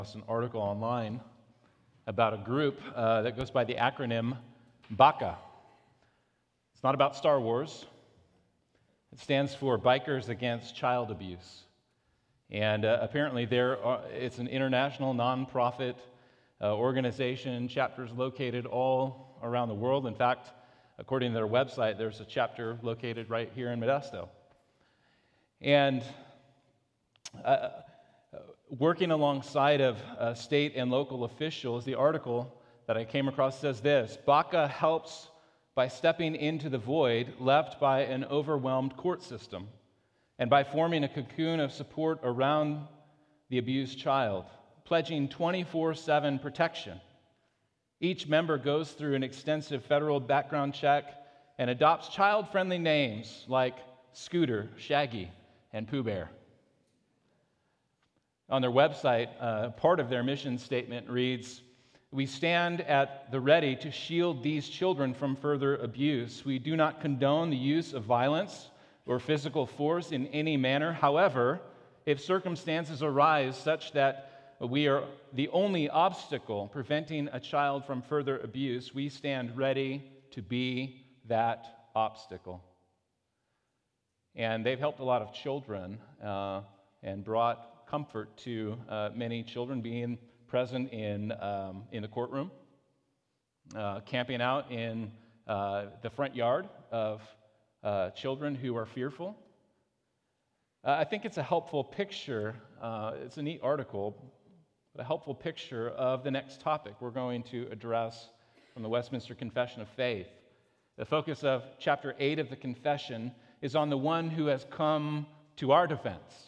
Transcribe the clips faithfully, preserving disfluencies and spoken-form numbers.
An article online about a group uh, that goes by the acronym BACA. It's not about Star Wars. It stands for Bikers Against Child Abuse. And uh, apparently there are, it's an international nonprofit uh, organization, chapters located all around the world. In fact, according to their website, there's a chapter located right here in Modesto. And uh, working alongside of uh, state and local officials, the article that I came across says this: BACA helps by stepping into the void left by an overwhelmed court system and by forming a cocoon of support around the abused child, pledging twenty-four seven protection. Each member goes through an extensive federal background check and adopts child-friendly names like Scooter, Shaggy, and Pooh Bear. On their website, uh, part of their mission statement reads, "We stand at the ready to shield these children from further abuse. We do not condone the use of violence or physical force in any manner. However, if circumstances arise such that we are the only obstacle preventing a child from further abuse, we stand ready to be that obstacle." And they've helped a lot of children uh, and brought comfort to uh, many children, being present in um, in the courtroom, uh, camping out in uh, the front yard of uh, children who are fearful. Uh, I think it's a helpful picture. Uh, it's a neat article, but a helpful picture of the next topic we're going to address from the Westminster Confession of Faith. The focus of chapter eight of the Confession is on the one who has come to our defense.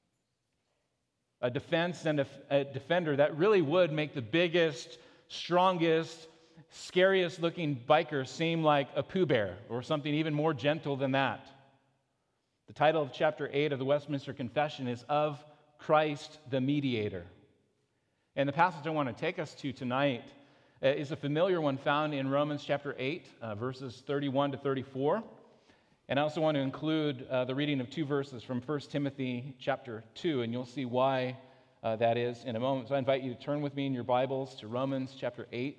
A defense and a, a defender that really would make the biggest, strongest, scariest looking biker seem like a Pooh Bear or something even more gentle than that. The title of chapter eight of the Westminster Confession is Of Christ the Mediator. And the passage I want to take us to tonight uh, is a familiar one found in Romans chapter eight, uh, verses thirty-one to thirty-four. And I also want to include uh, the reading of two verses from First Timothy chapter two, and you'll see why uh, that is in a moment. So I invite you to turn with me in your Bibles to Romans chapter eight,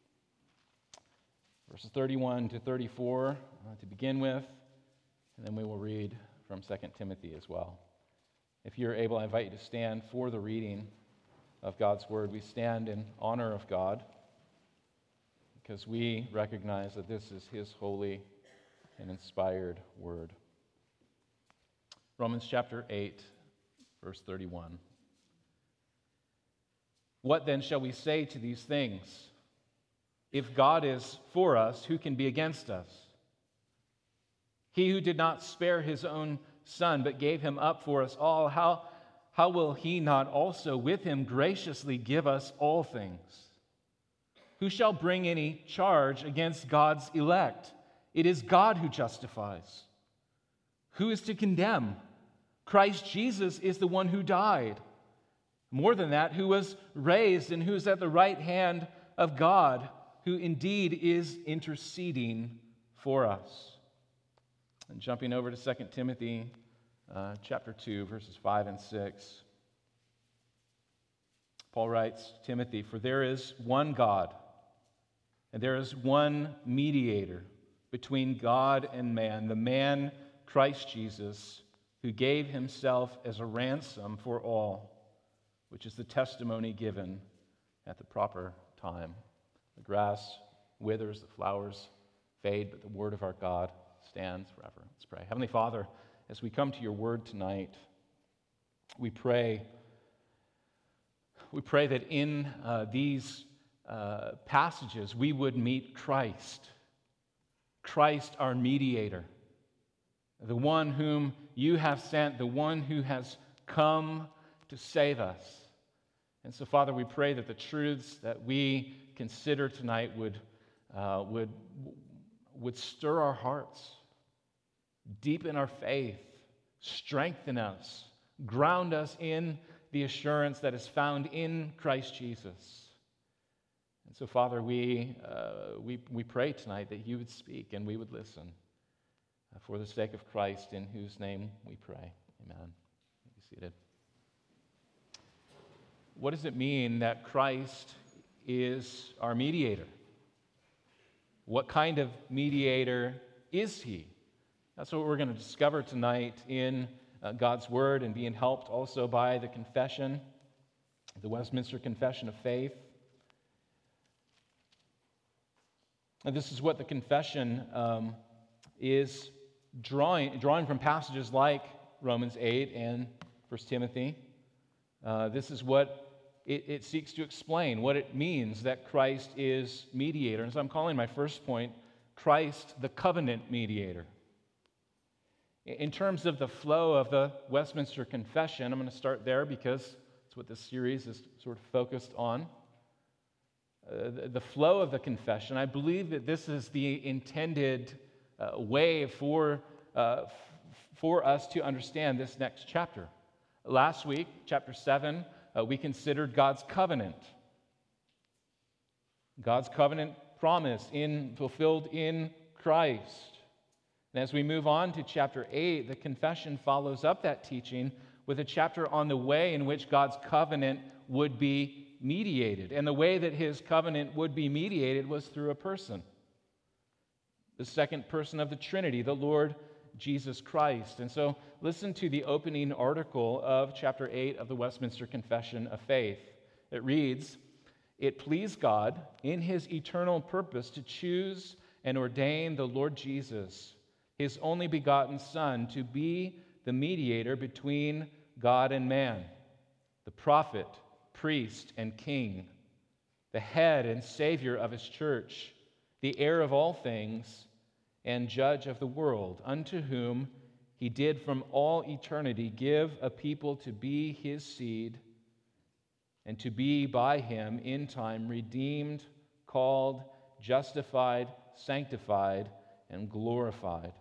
verses thirty-one to thirty-four uh, to begin with, and then we will read from Second Timothy as well. If you're able, I invite you to stand for the reading of God's Word. We stand in honor of God because we recognize that this is His holy an inspired word. Romans chapter eight, verse thirty-one. "What then shall we say to these things? If God is for us, who can be against us? He who did not spare his own son, but gave him up for us all, how, how will he not also with him graciously give us all things? Who shall bring any charge against God's elect? It is God who justifies. Who is to condemn? Christ Jesus is the one who died. More than that, who was raised and who is at the right hand of God, who indeed is interceding for us." And jumping over to Second Timothy uh, chapter two, verses five and six. Paul writes, "Timothy, for there is one God, and there is one mediator between God and man, the man Christ Jesus, who gave himself as a ransom for all, which is the testimony given at the proper time. The grass withers, the flowers fade, but the word of our God stands forever." Let's pray. Heavenly Father, as we come to your word tonight, we pray, we pray that in uh, these uh, passages we would meet Christ. Christ, our mediator, the one whom you have sent, the one who has come to save us. And so, Father, we pray that the truths that we consider tonight would, uh, would, would stir our hearts, deepen our faith, strengthen us, ground us in the assurance that is found in Christ Jesus. And so, Father, we, uh, we, we pray tonight that you would speak and we would listen uh, for the sake of Christ, in whose name we pray. Amen. Be seated. what does it mean that Christ is our mediator? What kind of mediator is he? That's what we're going to discover tonight in uh, God's Word, and being helped also by the confession, the Westminster Confession of Faith. And this is what the confession um, is drawing, drawing from passages like Romans eight and First Timothy. Uh, this is what it, it seeks to explain, what it means that Christ is mediator. And so I'm calling my first point, Christ the covenant mediator. In terms of the flow of the Westminster Confession, I'm going to start there because it's what this series is sort of focused on. Uh, the, the flow of the confession, I believe that this is the intended uh, way for, uh, f- for us to understand this next chapter. Last week, chapter seven, uh, we considered God's covenant. God's covenant promise in, fulfilled in Christ. And as we move on to chapter eight, the confession follows up that teaching with a chapter on the way in which God's covenant would be mediated. And the way that his covenant would be mediated was through a person, the second person of the Trinity, the Lord Jesus Christ. And so listen to the opening article of chapter eight of the Westminster Confession of Faith. It reads, "It pleased God in his eternal purpose to choose and ordain the Lord Jesus, his only begotten Son, to be the mediator between God and man, the prophet, priest, and king, the head and savior of his church, the heir of all things, and judge of the world, unto whom he did from all eternity give a people to be his seed, and to be by him in time redeemed, called, justified, sanctified, and glorified."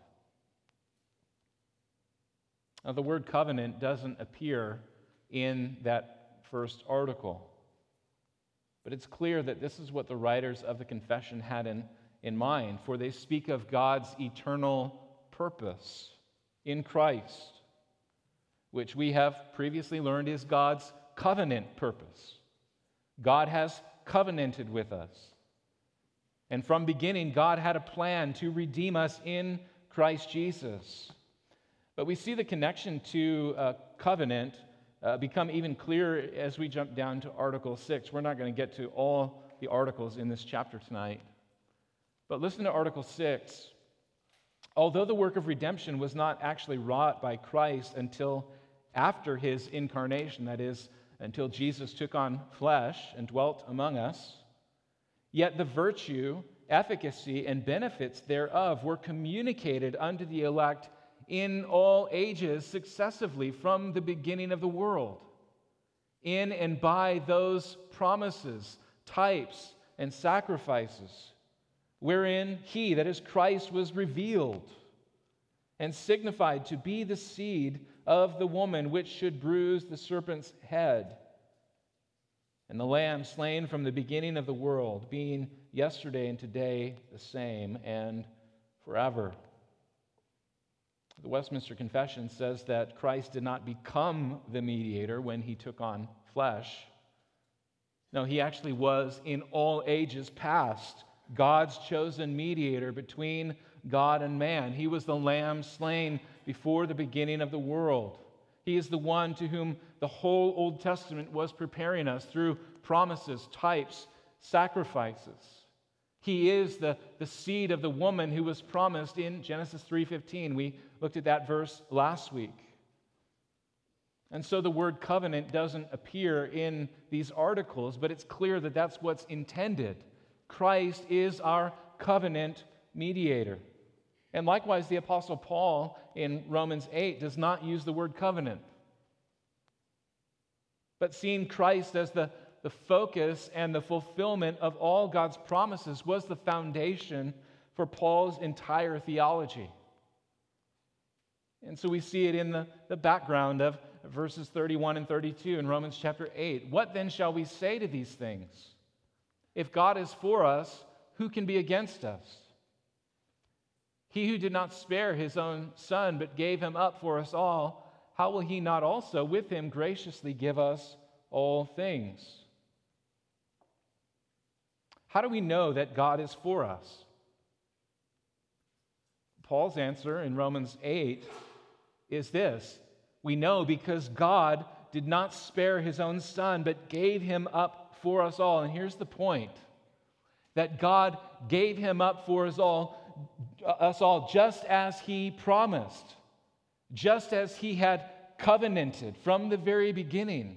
Now, the word covenant doesn't appear in that first article, but it's clear that this is what the writers of the confession had in, in mind, for they speak of God's eternal purpose in Christ, which we have previously learned is God's covenant purpose. God has covenanted with us. And from beginning, God had a plan to redeem us in Christ Jesus. But we see the connection to uh, covenant uh, become even clearer as we jump down to Article six. We're not going to get to all the articles in this chapter tonight. But listen to Article six. Although the work of redemption was not actually wrought by Christ until after his incarnation, that is, until Jesus took on flesh and dwelt among us, yet the virtue, efficacy, and benefits thereof were communicated unto the elect in all ages successively from the beginning of the world, in and by those promises, types, and sacrifices, wherein he, that is Christ, was revealed and signified to be the seed of the woman which should bruise the serpent's head, and the Lamb slain from the beginning of the world, being yesterday and today the same, and forever. The Westminster Confession says that Christ did not become the mediator when he took on flesh. No, he actually was in all ages past God's chosen mediator between God and man. He was the Lamb slain before the beginning of the world. He is the one to whom the whole Old Testament was preparing us through promises, types, sacrifices. He is the, the seed of the woman who was promised in Genesis three fifteen. We looked at that verse last week. And so the word covenant doesn't appear in these articles, but it's clear that that's what's intended. Christ is our covenant mediator. And likewise, the Apostle Paul in Romans eight does not use the word covenant. But seeing Christ as the, the focus and the fulfillment of all God's promises was the foundation for Paul's entire theology. And so we see it in the, the background of verses thirty-one and thirty-two in Romans chapter eight. What then shall we say to these things? If God is for us, who can be against us? He who did not spare his own Son, but gave him up for us all, how will he not also with him graciously give us all things. How do we know that God is for us? Paul's answer in Romans eight is this: we know because God did not spare his own son, but gave him up for us all. And here's the point: that God gave him up for us all, us all just as he promised, just as he had covenanted from the very beginning.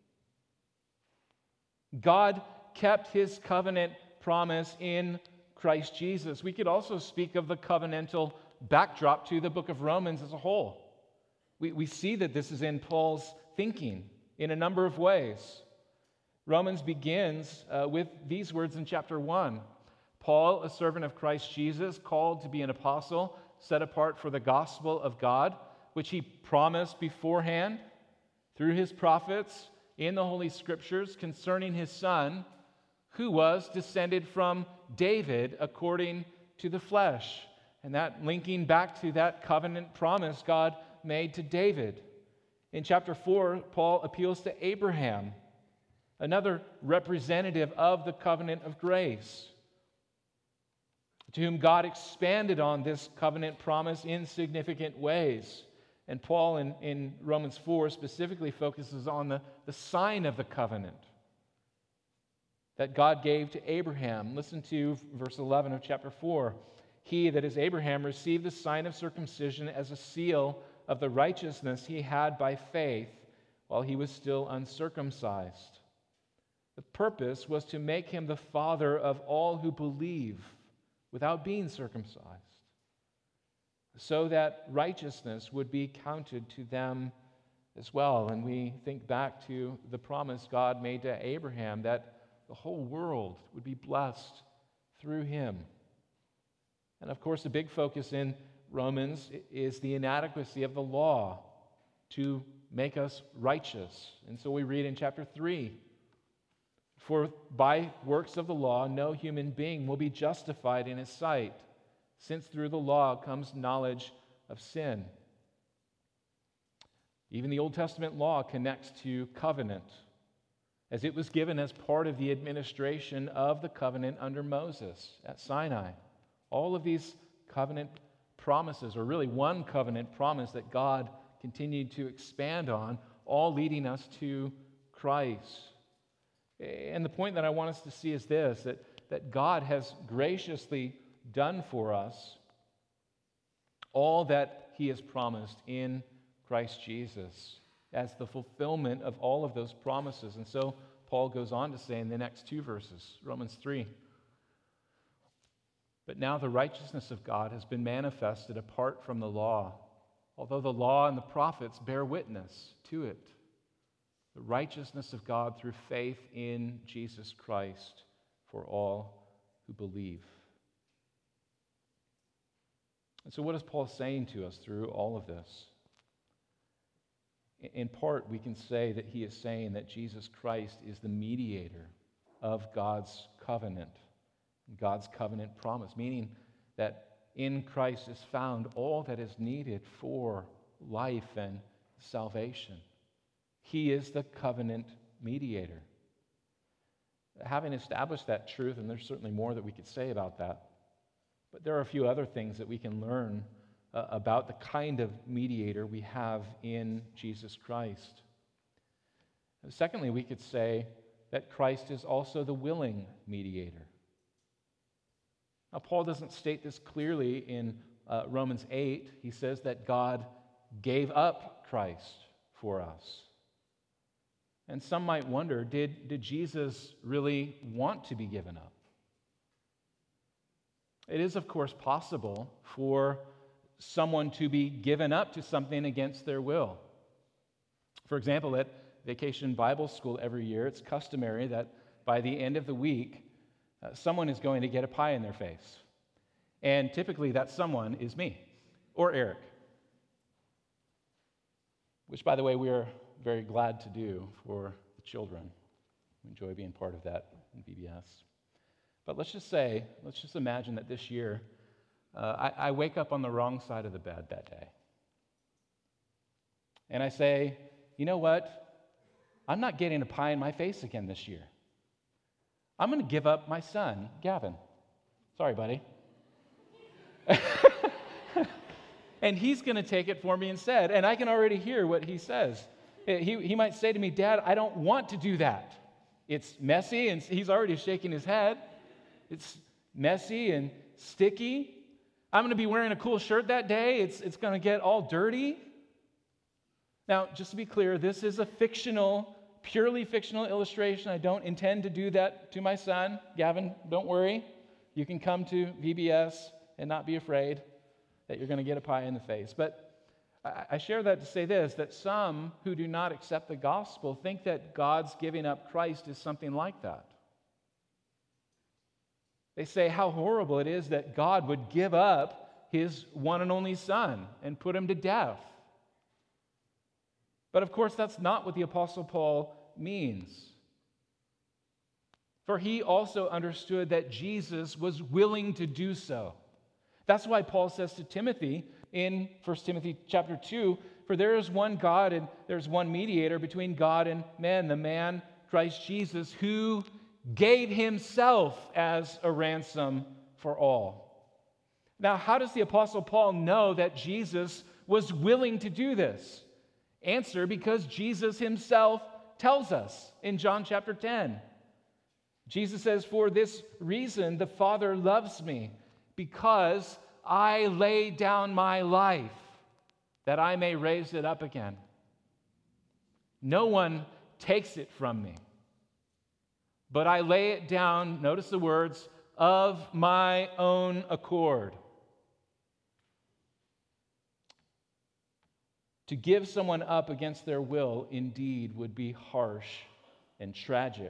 God kept his covenant promise in Christ Jesus. We could also speak of the covenantal backdrop to the book of Romans as a whole. We, we see that this is in Paul's thinking in a number of ways. Romans begins uh, with these words in chapter one. Paul, a servant of Christ Jesus, called to be an apostle, set apart for the gospel of God, which he promised beforehand through his prophets in the Holy Scriptures concerning his Son, who was descended from David according to the flesh. And that linking back to that covenant promise God made to David. In chapter four, Paul appeals to Abraham, another representative of the covenant of grace, to whom God expanded on this covenant promise in significant ways. And Paul in, in Romans four specifically focuses on the, the sign of the covenant that God gave to Abraham. Listen to verse eleven of chapter four. He, that is Abraham, received the sign of circumcision as a seal of the righteousness he had by faith while he was still uncircumcised. The purpose was to make him the father of all who believe without being circumcised, so that righteousness would be counted to them as well. And we think back to the promise God made to Abraham that the whole world would be blessed through him. And of course, the big focus in Romans is the inadequacy of the law to make us righteous. And so we read in chapter three, for by works of the law, no human being will be justified in his sight, since through the law comes knowledge of sin. Even the Old Testament law connects to covenant, as it was given as part of the administration of the covenant under Moses at Sinai. All of these covenant promises, or really one covenant promise that God continued to expand on, all leading us to Christ. And the point that I want us to see is this, that, that God has graciously done for us all that he has promised in Christ Jesus as the fulfillment of all of those promises. And so Paul goes on to say in the next two verses, Romans three, but now the righteousness of God has been manifested apart from the law, although the law and the prophets bear witness to it. The righteousness of God through faith in Jesus Christ for all who believe. And so what is Paul saying to us through all of this? In part, we can say that he is saying that Jesus Christ is the mediator of God's covenant, God's covenant promise, meaning that in Christ is found all that is needed for life and salvation. He is the covenant mediator. Having established that truth, and there's certainly more that we could say about that, but there are a few other things that we can learn uh, about the kind of mediator we have in Jesus Christ. And secondly, we could say that Christ is also the willing mediator. Now, Paul doesn't state this clearly in uh, Romans eight. He says that God gave up Christ for us. And some might wonder, did, did Jesus really want to be given up? It is, of course, possible for someone to be given up to something against their will. For example, at Vacation Bible School every year, it's customary that by the end of the week, uh, someone is going to get a pie in their face. And typically that someone is me or Eric, which, by the way, we are very glad to do for the children. We enjoy being part of that in V B S. But let's just say, let's just imagine that this year, uh, I, I wake up on the wrong side of the bed that day. And I say, you know what? I'm not getting a pie in my face again this year. I'm going to give up my son, Gavin. Sorry, buddy. And he's going to take it for me instead. And I can already hear what he says. He, he might say to me, Dad, I don't want to do that. It's messy, and he's already shaking his head. It's messy and sticky. I'm going to be wearing a cool shirt that day. It's, it's going to get all dirty. Now, just to be clear, this is a fictional, purely fictional illustration. I don't intend to do that to my son. Gavin, don't worry. You can come to V B S and not be afraid that you're going to get a pie in the face. But I share that to say this, that some who do not accept the gospel think that God's giving up Christ is something like that. They say how horrible it is that God would give up his one and only son and put him to death. But of course, that's not what the Apostle Paul means. For he also understood that Jesus was willing to do so. That's why Paul says to Timothy in First Timothy chapter two, for there is one God and there's one mediator between God and men, the man Christ Jesus, who gave himself as a ransom for all. Now, how does the Apostle Paul know that Jesus was willing to do this? Answer, because Jesus himself tells us in John chapter ten. Jesus says, for this reason the Father loves me, because I lay down my life that I may raise it up again. No one takes it from me, but I lay it down, notice the words, of my own accord. To give someone up against their will indeed would be harsh and tragic.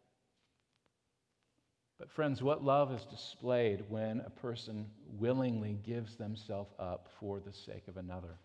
But friends, what love is displayed when a person willingly gives themselves up for the sake of another?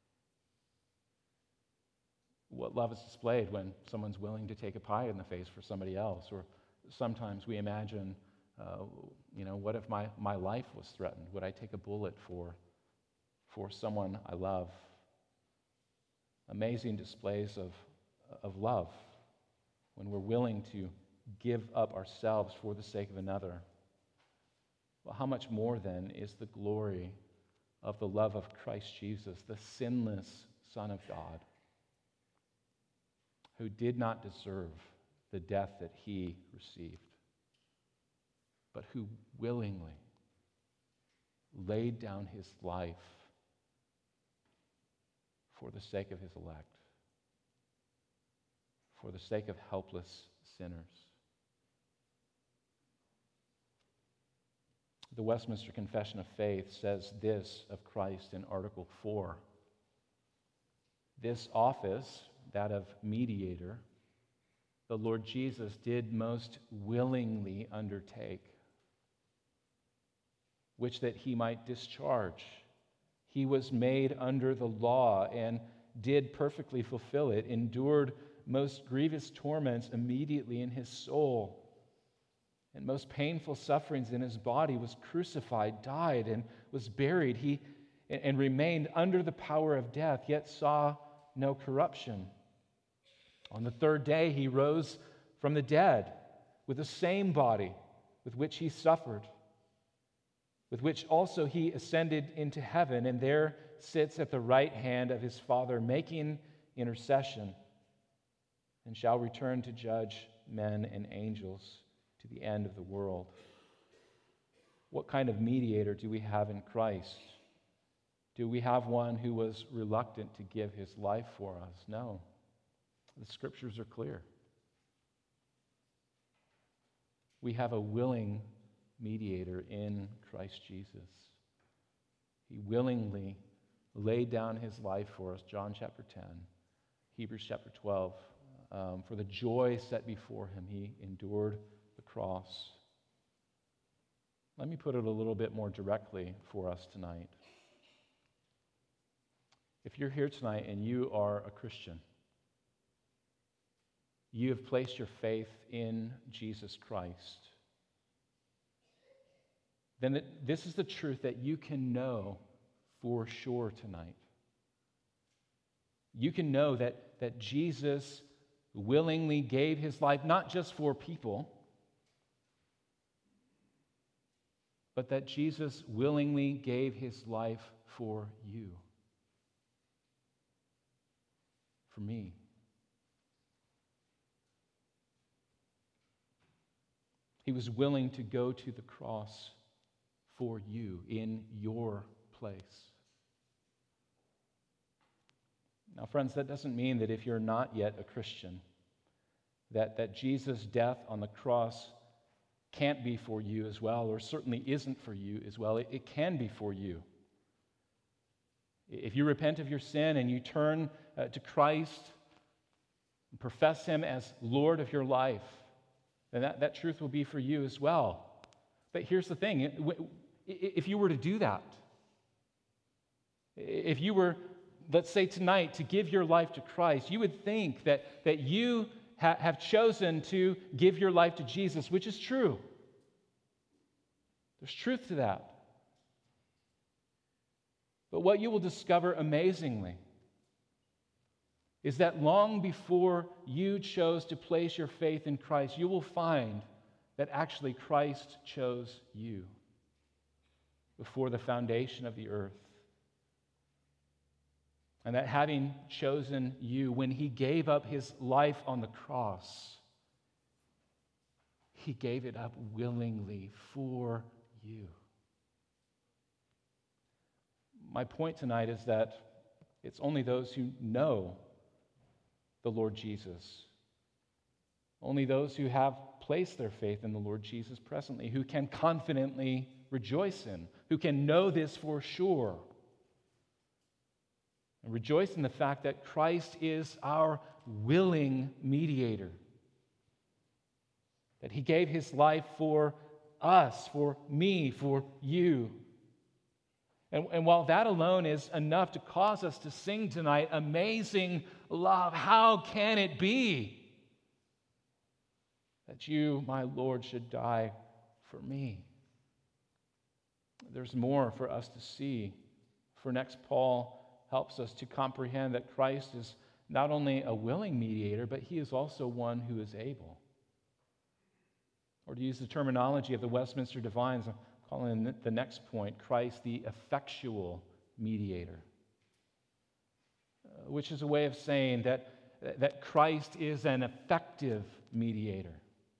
What love is displayed when someone's willing to take a pie in the face for somebody else? Or sometimes we imagine, uh, you know, what if my, my life was threatened? Would I take a bullet for, for someone I love? Amazing displays of, of love when we're willing to give up ourselves for the sake of another. Well, how much more then is the glory of the love of Christ Jesus, the sinless Son of God, who did not deserve the death that he received, but who willingly laid down his life for the sake of his elect, for the sake of helpless sinners. The Westminster Confession of Faith says this of Christ in Article four. This office, that of mediator, the Lord Jesus did most willingly undertake, which that he might discharge. He was made under the law and did perfectly fulfill it, endured most grievous torments immediately in his soul, and most painful sufferings in his body, was crucified, died, and was buried. He and remained under the power of death, yet saw no corruption. On the third day he rose from the dead with the same body with which he suffered, with which also he ascended into heaven, and there sits at the right hand of his Father, making intercession, and shall return to judge men and angels to the end of the world. What kind of mediator do we have in Christ? Do we have one who was reluctant to give his life for us? No. The scriptures are clear. We have a willing mediator in Christ Jesus. He willingly laid down his life for us, John chapter ten, Hebrews chapter twelve. Um, for the joy set before him, he endured the cross. Let me put it a little bit more directly for us tonight. If you're here tonight and you are a Christian, you have placed your faith in Jesus Christ, then this is the truth that you can know for sure tonight. You can know that, that Jesus willingly gave his life not just for people, but that Jesus willingly gave his life for you, for me. He was willing to go to the cross for you in your place. Now, friends, that doesn't mean that if you're not yet a Christian, that, that Jesus' death on the cross can't be for you as well, or certainly isn't for you as well. It, it can be for you. If you repent of your sin and you turn uh, to Christ and profess him as Lord of your life, then that, that truth will be for you as well. But here's the thing. If you were to do that, if you were, let's say tonight, to give your life to Christ, you would think that, that you ha- have chosen to give your life to Jesus, which is true. There's truth to that. But what you will discover amazingly is that long before you chose to place your faith in Christ, you will find that actually Christ chose you before the foundation of the earth. And that having chosen you, when he gave up his life on the cross, he gave it up willingly for you. My point tonight is that it's only those who know the Lord Jesus, only those who have placed their faith in the Lord Jesus presently, who can confidently rejoice in, who can know this for sure. And rejoice in the fact that Christ is our willing mediator, that he gave his life for us, for me, for you. And, and while that alone is enough to cause us to sing tonight, amazing love, how can it be that you, my Lord, should die for me? There's more for us to see. For next, Paul helps us to comprehend that Christ is not only a willing mediator, but he is also one who is able. Or to use the terminology of the Westminster Divines, I'm calling the next point, Christ the effectual mediator, uh, which is a way of saying that, that Christ is an effective mediator.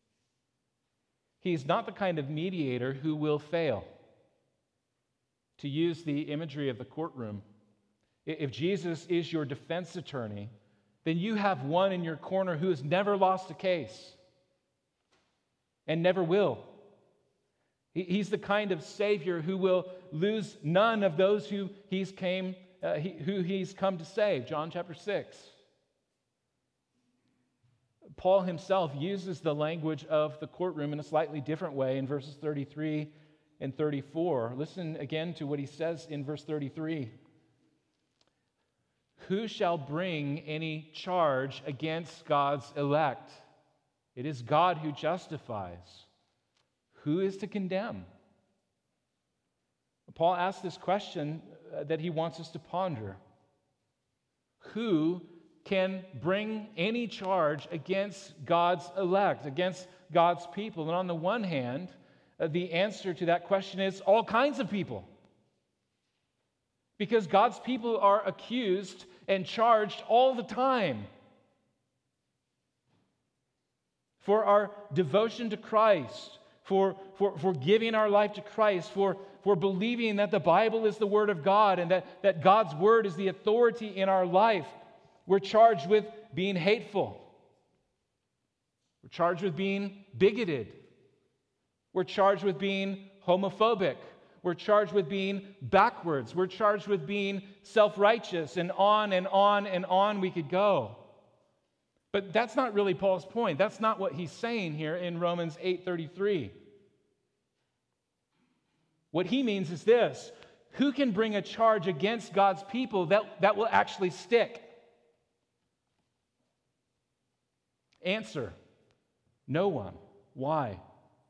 He's not the kind of mediator who will fail. To use the imagery of the courtroom, if Jesus is your defense attorney, then you have one in your corner who has never lost a case and never will. He's the kind of Savior who will lose none of those who he's came, uh, he, who he's come to save. John chapter six. Paul himself uses the language of the courtroom in a slightly different way in verses thirty-three and thirty-four. Listen again to what he says in verse thirty-three. Who shall bring any charge against God's elect? It is God who justifies. Who is to condemn? Paul asks this question that he wants us to ponder. Who can bring any charge against God's elect, against God's people? And on the one hand, the answer to that question is all kinds of people. Because God's people are accused and charged all the time for our devotion to Christ, for, for, for giving our life to Christ, for, for believing that the Bible is the Word of God and that, that God's Word is the authority in our life. We're charged with being hateful. We're charged with being bigoted. We're charged with being homophobic. We're charged with being backwards. We're charged with being self-righteous, and on and on and on we could go. But that's not really Paul's point. That's not what he's saying here in Romans eight thirty-three. What he means is this: who can bring a charge against God's people that, that will actually stick? Answer: no one. Why?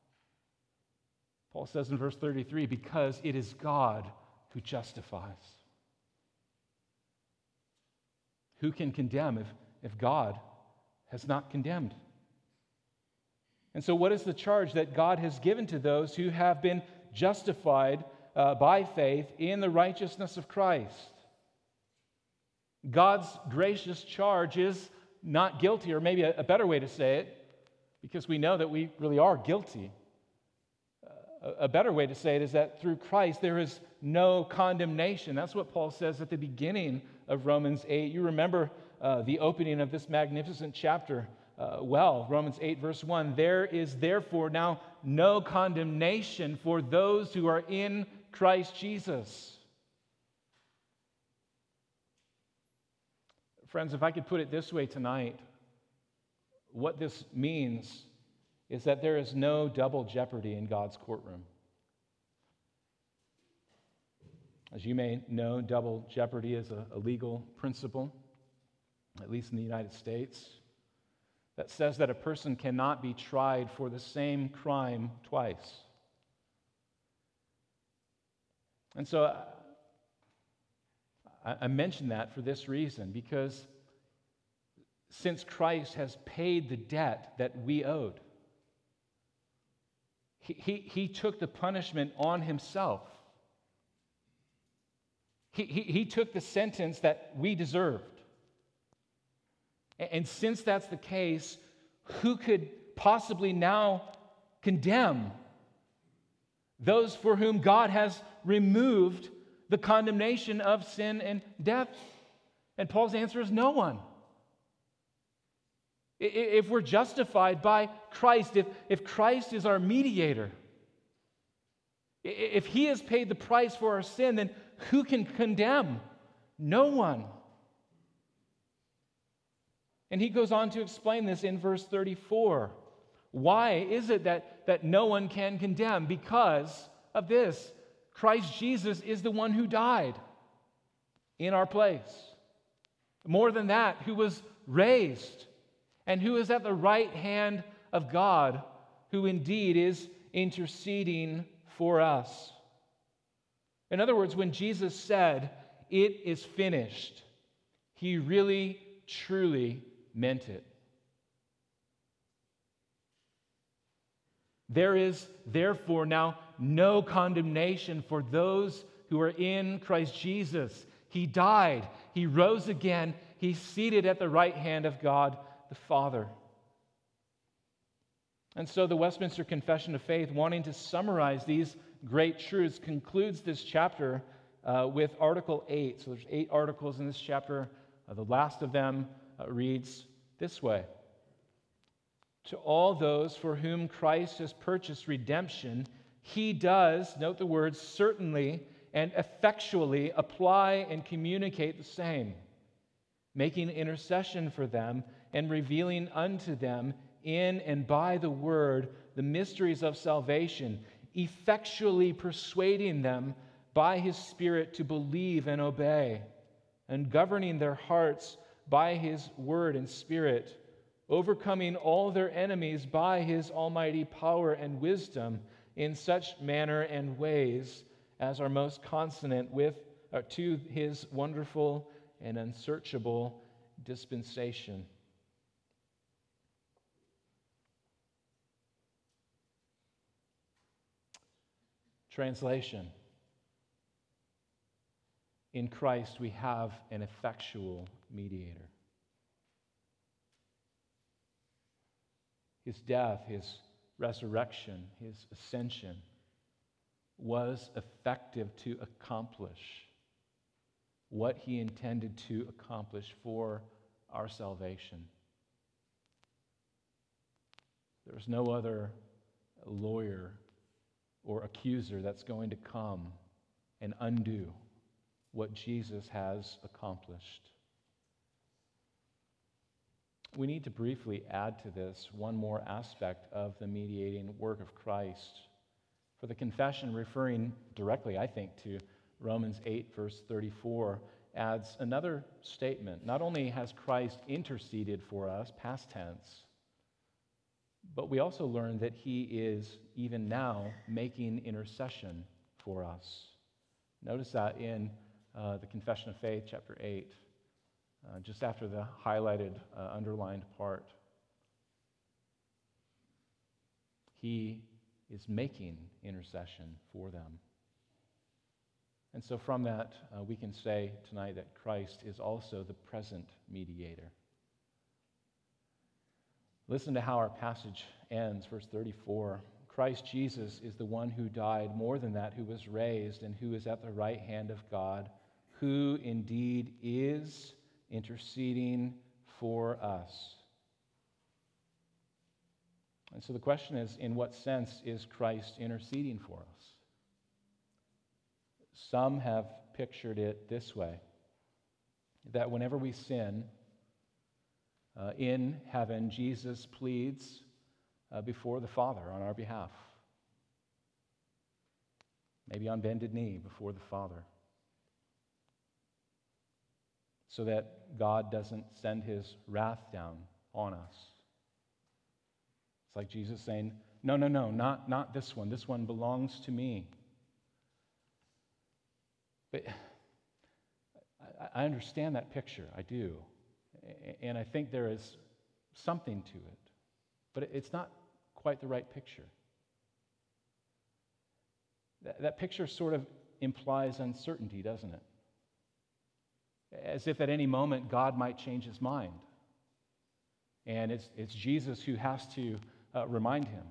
Paul says in verse thirty-three, because it is God who justifies. Who can condemn if, if God has not condemned. And so, what is the charge that God has given to those who have been justified uh, by faith in the righteousness of Christ? God's gracious charge is not guilty, or maybe a, a better way to say it, because we know that we really are guilty. Uh, a, a better way to say it is that through Christ there is no condemnation. That's what Paul says at the beginning of Romans eight. You remember uh, the opening of this magnificent chapter uh, well, Romans eight, verse one. There is therefore now no condemnation for those who are in Christ Jesus. Friends, if I could put it this way tonight, what this means is that there is no double jeopardy in God's courtroom. As you may know, double jeopardy is a, a legal principle, at least in the United States, that says that a person cannot be tried for the same crime twice. And so I, I mention that for this reason, because since Christ has paid the debt that we owed, he, he, he took the punishment on himself. He, he, he took the sentence that we deserved. And, and since that's the case, who could possibly now condemn those for whom God has removed the condemnation of sin and death? And Paul's answer is no one. If we're justified by Christ, if, if Christ is our mediator, if he has paid the price for our sin, then who can condemn? No one. And he goes on to explain this in verse thirty-four. Why is it that, that no one can condemn? Because of this. Christ Jesus is the one who died in our place. More than that, who was raised and who is at the right hand of God, who indeed is interceding for us. In other words, when Jesus said, "It is finished," he really, truly meant it. There is therefore now no condemnation for those who are in Christ Jesus. He died, he rose again, he's seated at the right hand of God the Father. And so the Westminster Confession of Faith, wanting to summarize these great truths, concludes this chapter uh, with Article eight. So there's eight articles in this chapter. Uh, the last of them uh, reads this way. To all those for whom Christ has purchased redemption, he does, note the words, certainly and effectually apply and communicate the same, making intercession for them and revealing unto them in and by the word the mysteries of salvation, effectually persuading them by his Spirit to believe and obey, and governing their hearts by his word and Spirit, overcoming all their enemies by his almighty power and wisdom in such manner and ways as are most consonant with uh, to his wonderful and unsearchable dispensation. Translation. In Christ we have an effectual mediator. His death, his resurrection, his ascension was effective to accomplish what he intended to accomplish for our salvation. There's no other lawyer or accuser that's going to come and undo what Jesus has accomplished. We need to briefly add to this one more aspect of the mediating work of Christ. For the confession, referring directly, I think, to Romans eight, verse thirty-four, adds another statement. Not only has Christ interceded for us, past tense, but we also learn that he is, even now, making intercession for us. Notice that in uh, the Confession of Faith, chapter eight. Uh, just after the highlighted, uh, underlined part. he is making intercession for them. And so from that, uh, we can say tonight that Christ is also the present mediator. Listen to how our passage ends, verse thirty-four. Christ Jesus is the one who died, more than that, who was raised, and who is at the right hand of God, who indeed is interceding for us. And so the question is, in what sense is Christ interceding for us? Some have pictured it this way, that whenever we sin, uh, in heaven, Jesus pleads uh, before the Father on our behalf. Maybe on bended knee before the Father. So that God doesn't send his wrath down on us. It's like Jesus saying, no, no, no, not, not this one. This one belongs to me. But I understand that picture, I do. And I think there is something to it. But it's not quite the right picture. That, that picture sort of implies uncertainty, doesn't it? As if at any moment God might change his mind. And it's, it's Jesus who has to uh, remind him.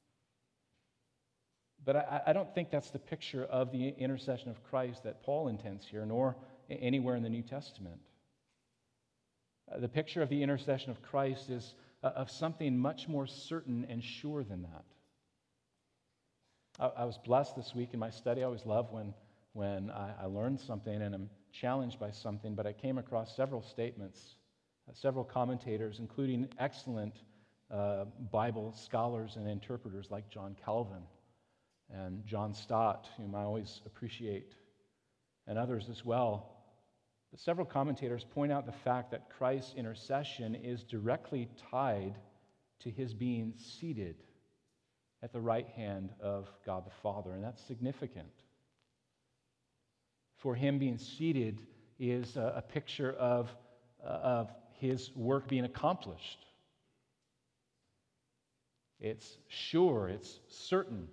But I, I don't think that's the picture of the intercession of Christ that Paul intends here, nor anywhere in the New Testament. Uh, the picture of the intercession of Christ is uh, of something much more certain and sure than that. I, I was blessed this week in my study. I always love when, when I, I learn something and I'm challenged by something, but I came across several statements, uh, several commentators, including excellent uh, Bible scholars and interpreters like John Calvin and John Stott, whom I always appreciate, and others as well. But several commentators point out the fact that Christ's intercession is directly tied to his being seated at the right hand of God the Father, and that's significant. For him being seated is a, a picture of, uh, of his work being accomplished. It's sure, it's certain.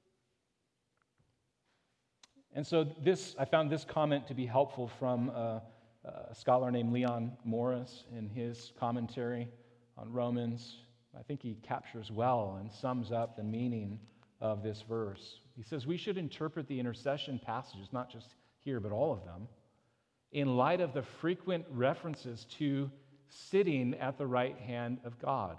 And so this, I found this comment to be helpful from a, a scholar named Leon Morris in his commentary on Romans. I think he captures well and sums up the meaning of this verse. He says we should interpret the intercession passages, not just here, but all of them, in light of the frequent references to sitting at the right hand of God.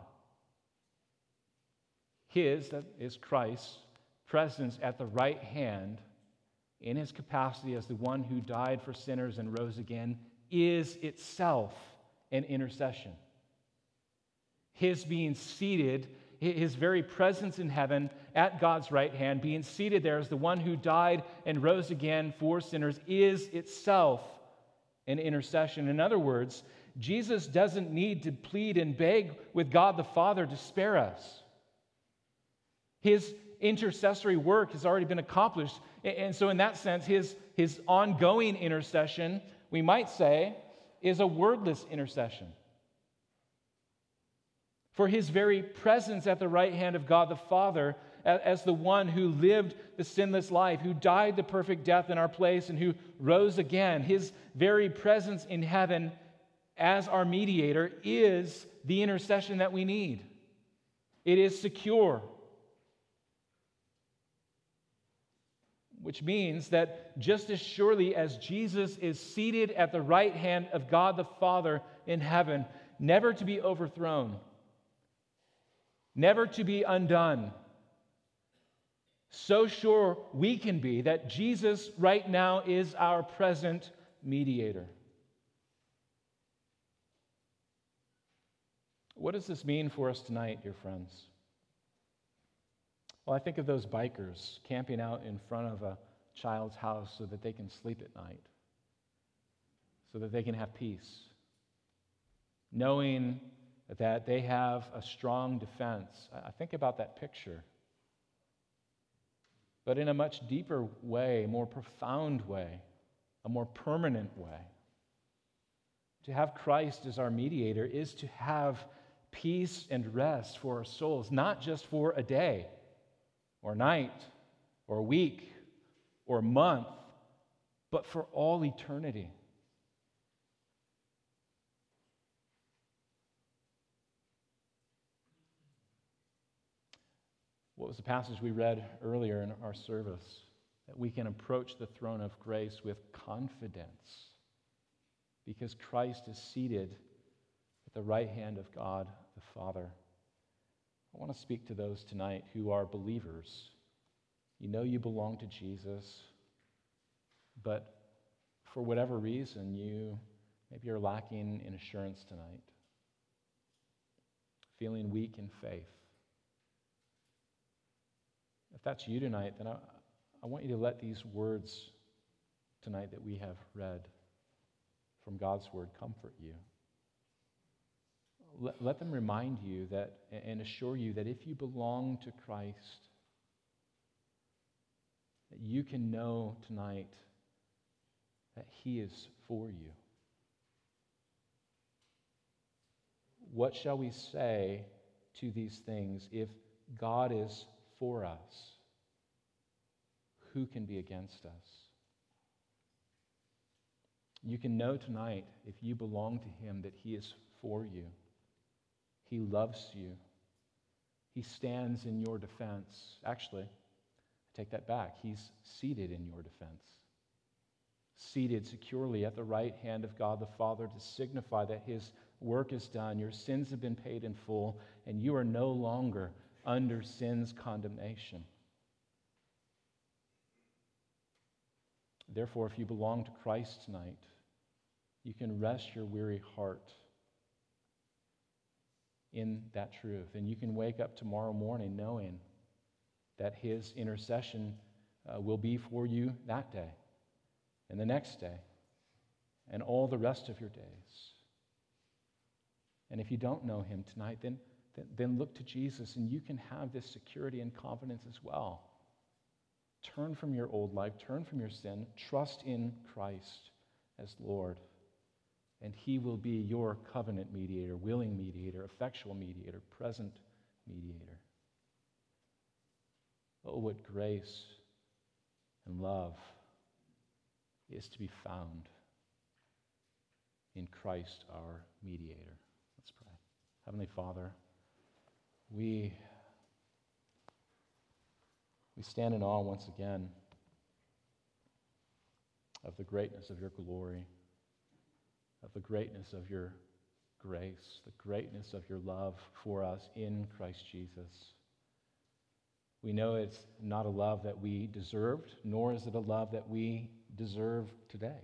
His, that is Christ's, presence at the right hand in his capacity as the one who died for sinners and rose again is itself an intercession. His being seated, his very presence in heaven at God's right hand, being seated there as the one who died and rose again for sinners, is itself an intercession. In other words, Jesus doesn't need to plead and beg with God the Father to spare us. His intercessory work has already been accomplished. And so in that sense, his, his ongoing intercession, we might say, is a wordless intercession. For his very presence at the right hand of God the Father, as the one who lived the sinless life, who died the perfect death in our place, and who rose again, his very presence in heaven as our mediator is the intercession that we need. It is secure. Which means that just as surely as Jesus is seated at the right hand of God the Father in heaven, never to be overthrown, never to be undone, so sure we can be that Jesus right now is our present mediator. What does this mean for us tonight, dear friends? Well, I think of those bikers camping out in front of a child's house so that they can sleep at night, so that they can have peace, knowing that they have a strong defense. I think about that picture, but in a much deeper way, more profound way, a more permanent way. To have Christ as our mediator is to have peace and rest for our souls, not just for a day, or night or week or month, but for all eternity. What was the passage we read earlier in our service? That we can approach the throne of grace with confidence because Christ is seated at the right hand of God the Father. I want to speak to those tonight who are believers. You know you belong to Jesus, but for whatever reason, you maybe you're lacking in assurance tonight, feeling weak in faith. If that's you tonight, then I, I want you to let these words tonight that we have read from God's Word comfort you. Let, let them remind you that and assure you that if you belong to Christ, that you can know tonight that He is for you. What shall we say to these things? If God is for us, who can be against us? You can know tonight, if you belong to Him, that He is for you. He loves you. He stands in your defense. Actually, I take that back. He's seated in your defense. Seated securely at the right hand of God the Father to signify that His work is done, your sins have been paid in full, and you are no longer under sin's condemnation. Therefore, if you belong to Christ tonight, you can rest your weary heart in that truth. And you can wake up tomorrow morning knowing that His intercession uh, will be for you that day, and the next day, and all the rest of your days. And if you don't know Him tonight, then, then, then look to Jesus, and you can have this security and confidence as well. Turn from your old life, turn from your sin, trust in Christ as Lord, and He will be your covenant mediator, willing mediator, effectual mediator, present mediator. Oh, what grace and love is to be found in Christ our mediator. Let's pray. Heavenly Father, we, we stand in awe once again of the greatness of your glory, of the greatness of your grace, the greatness of your love for us in Christ Jesus. We know it's not a love that we deserved, nor is it a love that we deserve today.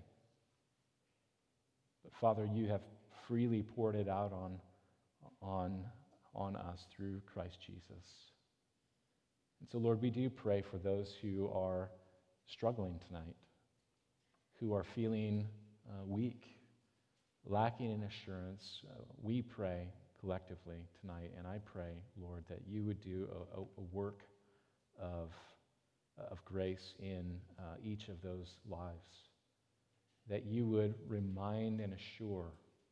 But Father, you have freely poured it out on, on, on us through Christ Jesus. And so, Lord, we do pray for those who are struggling tonight, who are feeling uh, weak, lacking in assurance. Uh, we pray collectively tonight, and I pray, Lord, that you would do a, a, a work of, of grace in uh, each of those lives, that you would remind and assure,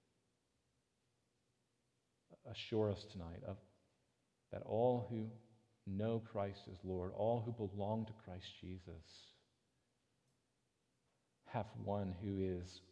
assure us tonight of that all who know Christ as Lord, all who belong to Christ Jesus, have one who is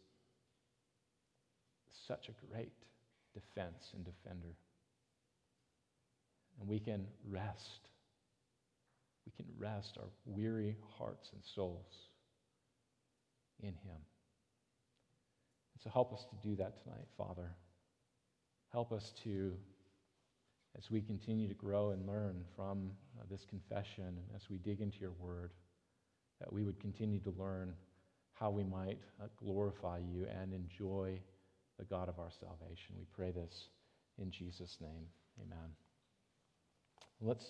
such a great defense and defender. And we can rest. We can rest our weary hearts and souls in Him. And so help us to do that tonight, Father. Help us to, as we continue to grow and learn from uh, this confession, and as we dig into your word, that we would continue to learn how we might uh, glorify you and enjoy the God of our salvation. We pray this in Jesus' name. Amen. Let's